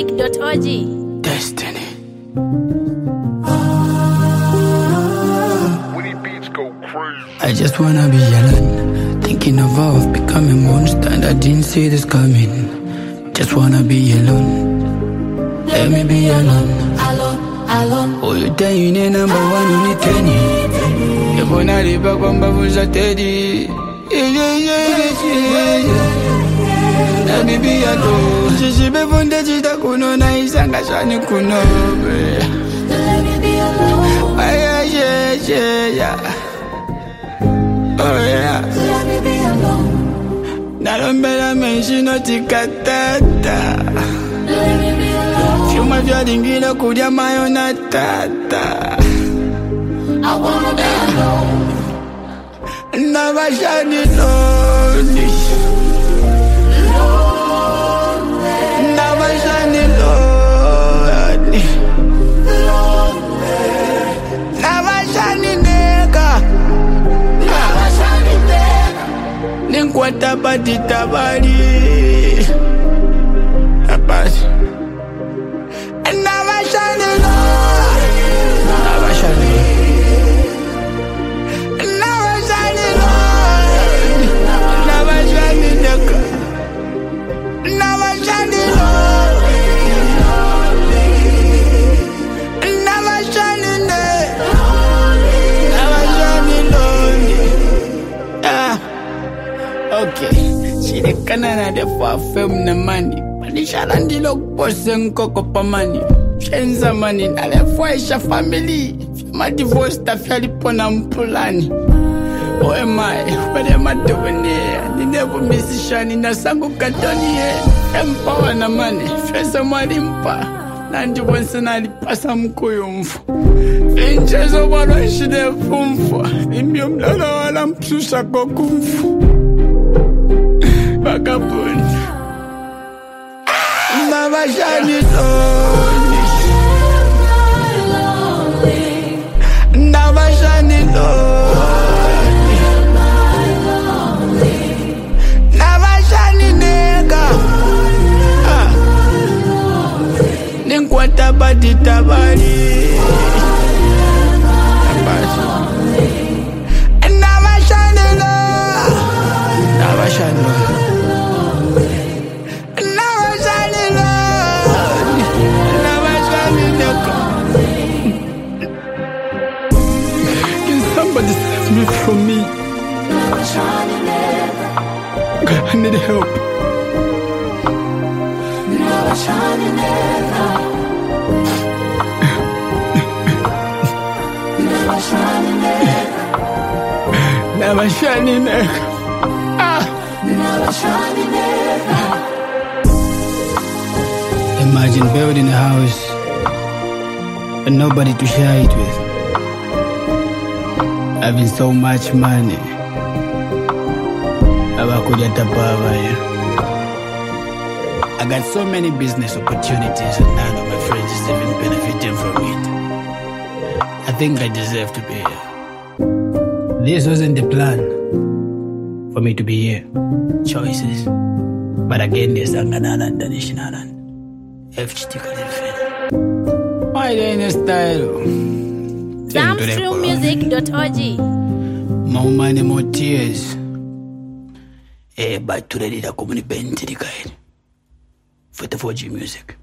SamStreamMusic.org. Destiny. I just wanna be alone, thinking of becoming monster, and I didn't see this coming. Just wanna be alone, let me be alone. Oh, you tell you need number one, you need 20. You wanna live back on Babuza Teddy. Let me be alone. She be funded, she da kuno na isanga shani kuno. Let me be alone. Yeah. Oh yeah. Let me be alone. Narombela menshi no tikatata. Let me be alone. Fyuma vya lingile kudya mayo na tata. I wanna be alone. Never shiny lonely. Never shiny lonely. Never shiny nigga. Never shiny nigga. Ninkwata badi tabali. Abasi. Never shiny lonely. Never shiny. Never shiny lonely. Never shiny nigga. Never shiny lonely. Never shiny nigga. Never shiny lonely. Okay. Shirikana na defa film na money. Panishala ndilo kupose nkoko pa money. Shenza money na lefuesha family. My divorce tafyali pona mpulani. Who am I? What am I doing here? They never miss shani na sangu katoni here. Empower na money. Fesa malimpa. Nandi wansa nalipasa mkuyo mfu. Inchezo wala shide fumfu. Imyo mlala wala mpusa kokumfu. Vagabond. Never shiny lonely. Never shiny lonely. Never shiny nigga. Ninkwata badi tabali. Never shiny lonely. Never shiny lonely. Somebody save me from me. I need help. Never shiny nigga. Never shiny nigga. Never shiny nigga. Never shiny nigga. Imagine building a house and nobody to share it with. Having so much money. I got so many business opportunities and none of my friends is even benefiting from it. I think I deserve to be here. This wasn't the plan for me to be here. Choices. But again, there's Anganalan, Danishiнаlan. FGT Kalifin. Why the style? SamStreamMusic.org. More money, more tears. But today, the community bent to the guide for the 4G music.